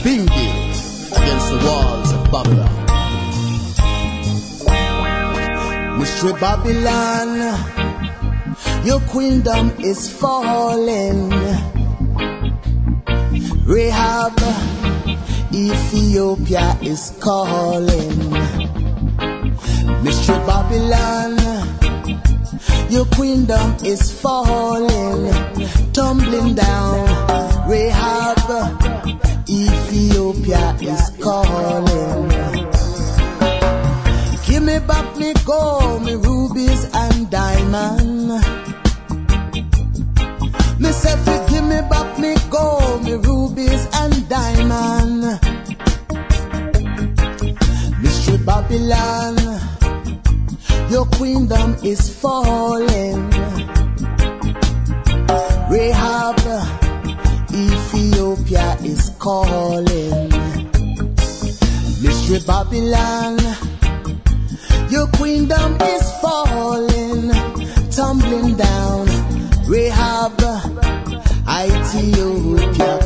being built against the walls of Babylon. Mystery Babylon, your kingdom is falling. Rahab, Ethiopia is calling. Mystery Babylon, your kingdom is falling, tumbling down. Rahab, Ethiopia is calling. Give me back me gold, me rubies and diamond. Me say give me back me gold, me rubies and diamond. Mystery Babylon, your kingdom is falling. Rahab, Ethiopia is calling. Mystery Babylon, your kingdom is falling, tumbling down. Rahab, Ethiopia